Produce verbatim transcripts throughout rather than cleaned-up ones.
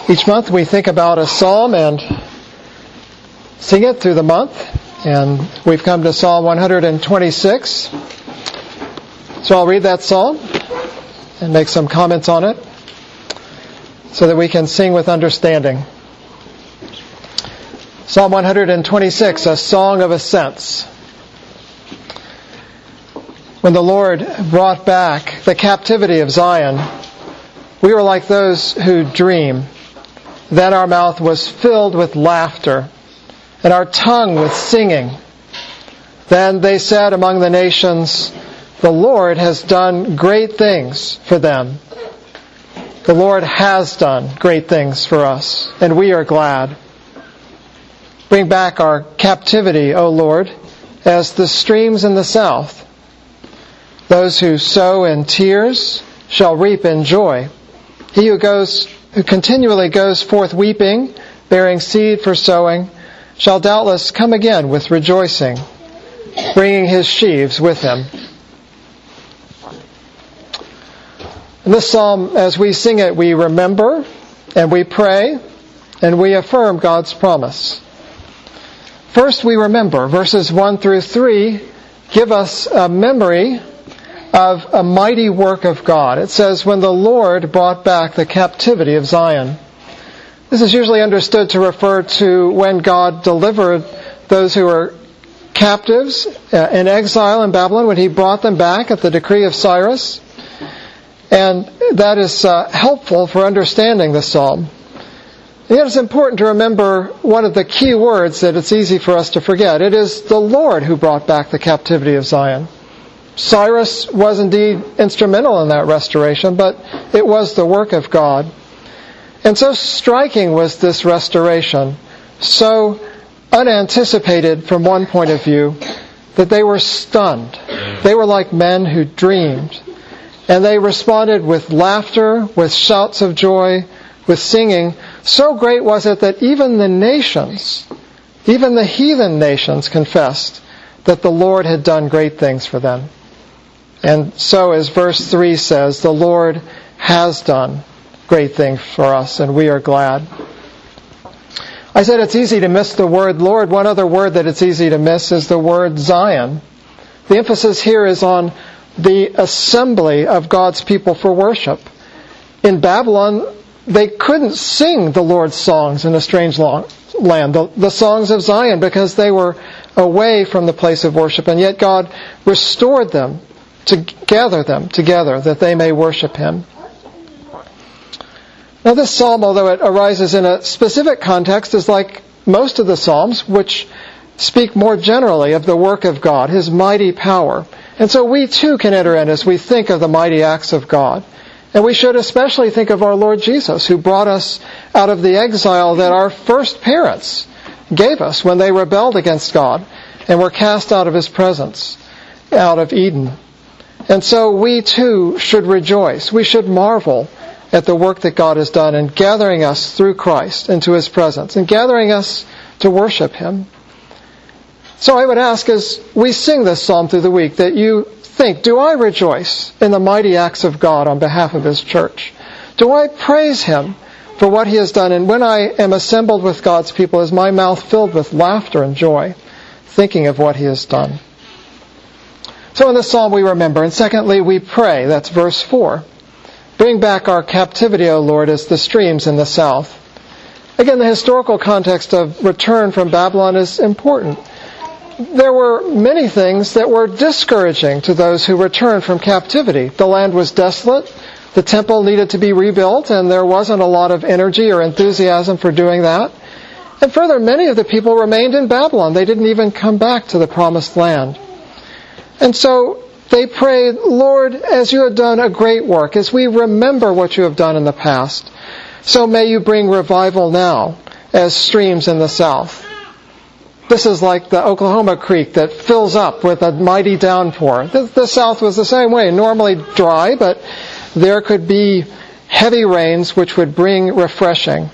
Each month we think about a psalm and sing it through the month. And we've come to Psalm one hundred twenty-six. So I'll read that psalm and make some comments on it so that we can sing with understanding. Psalm one hundred twenty-six, a song of ascents. When the Lord brought back the captivity of Zion, we were like those who dream. Then our mouth was filled with laughter, and our tongue with singing. Then they said among the nations, the Lord has done great things for them. The Lord has done great things for us, and we are glad. Bring back our captivity, O Lord, as the streams in the south. Those who sow in tears shall reap in joy. He who goes, who continually goes forth weeping, bearing seed for sowing, shall doubtless come again with rejoicing, bringing his sheaves with him. In this psalm, as we sing it, we remember and we pray and we affirm God's promise. First, we remember. Verses one through three give us a memory of a mighty work of God. It says, when the Lord brought back the captivity of Zion. This is usually understood to refer to when God delivered those who were captives in exile in Babylon, when He brought them back at the decree of Cyrus. And that is uh, helpful for understanding the psalm. And yet it's important to remember one of the key words that it's easy for us to forget. It is the Lord who brought back the captivity of Zion. Cyrus was indeed instrumental in that restoration, but it was the work of God. And so striking was this restoration, so unanticipated from one point of view, that they were stunned. They were like men who dreamed. And they responded with laughter, with shouts of joy, with singing. So great was it that even the nations, even the heathen nations, confessed that the Lord had done great things for them. And so, as verse three says, the Lord has done great things for us, and we are glad. I said it's easy to miss the word Lord. One other word that it's easy to miss is the word Zion. The emphasis here is on the assembly of God's people for worship. In Babylon, they couldn't sing the Lord's songs in a strange land, the, the songs of Zion, because they were away from the place of worship. And yet God restored them to gather them together that they may worship Him. Now this psalm, although it arises in a specific context, is like most of the psalms, which speak more generally of the work of God, His mighty power. And so we too can enter in as we think of the mighty acts of God. And we should especially think of our Lord Jesus, who brought us out of the exile that our first parents gave us when they rebelled against God and were cast out of His presence, out of Eden. And so we too should rejoice. We should marvel at the work that God has done in gathering us through Christ into His presence and gathering us to worship Him. So I would ask, as we sing this psalm through the week, that you think, do I rejoice in the mighty acts of God on behalf of His church? Do I praise Him for what He has done? And when I am assembled with God's people, is my mouth filled with laughter and joy, thinking of what He has done? So in this psalm we remember. And secondly, we pray. That's verse four. Bring back our captivity, O Lord, as the streams in the south. Again, the historical context of return from Babylon is important. There were many things that were discouraging to those who returned from captivity. The land was desolate. The temple needed to be rebuilt, and there wasn't a lot of energy or enthusiasm for doing that. And further, many of the people remained in Babylon. They didn't even come back to the promised land. And so they prayed, Lord, as you have done a great work, as we remember what you have done in the past, so may you bring revival now as streams in the south. This is like the Oklahoma Creek that fills up with a mighty downpour. The, the south was the same way, normally dry, but there could be heavy rains which would bring refreshing.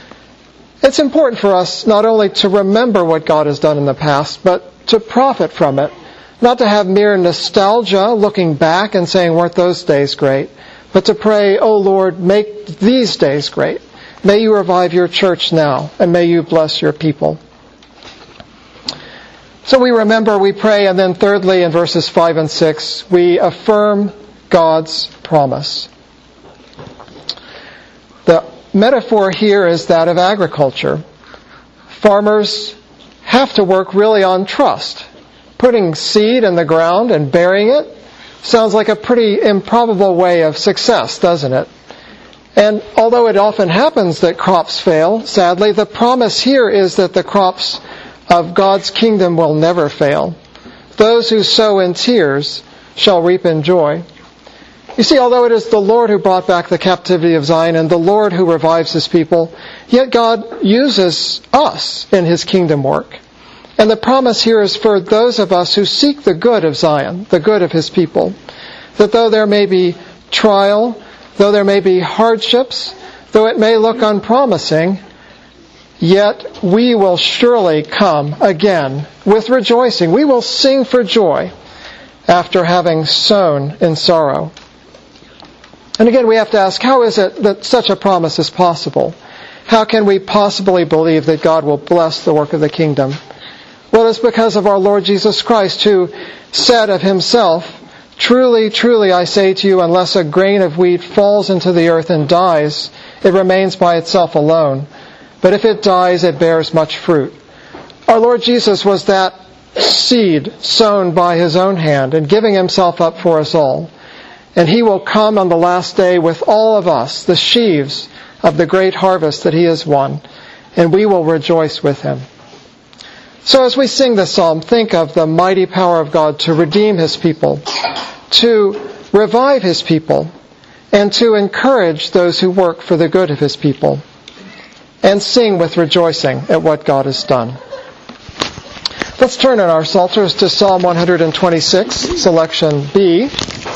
It's important for us not only to remember what God has done in the past, but to profit from it. Not to have mere nostalgia, looking back and saying, weren't those days great? But to pray, oh Lord, make these days great. May you revive your church now, and may you bless your people. So we remember, we pray, and then thirdly, in verses five and six, we affirm God's promise. The metaphor here is that of agriculture. Farmers have to work really on trust. Putting seed in the ground and burying it sounds like a pretty improbable way of success, doesn't it? And although it often happens that crops fail, sadly, the promise here is that the crops of God's kingdom will never fail. Those who sow in tears shall reap in joy. You see, although it is the Lord who brought back the captivity of Zion and the Lord who revives His people, yet God uses us in His kingdom work. And the promise here is for those of us who seek the good of Zion, the good of His people, that though there may be trial, though there may be hardships, though it may look unpromising, yet we will surely come again with rejoicing. We will sing for joy after having sown in sorrow. And again, we have to ask, how is it that such a promise is possible? How can we possibly believe that God will bless the work of the kingdom? Well, it's because of our Lord Jesus Christ, who said of Himself, "Truly, truly, I say to you, unless a grain of wheat falls into the earth and dies, it remains by itself alone. But if it dies, it bears much fruit." Our Lord Jesus was that seed sown by His own hand and giving Himself up for us all. And He will come on the last day with all of us, the sheaves of the great harvest that He has won, and we will rejoice with Him. So as we sing this psalm, think of the mighty power of God to redeem His people, to revive His people, and to encourage those who work for the good of His people, and sing with rejoicing at what God has done. Let's turn in our psalters to Psalm one twenty-six, selection B.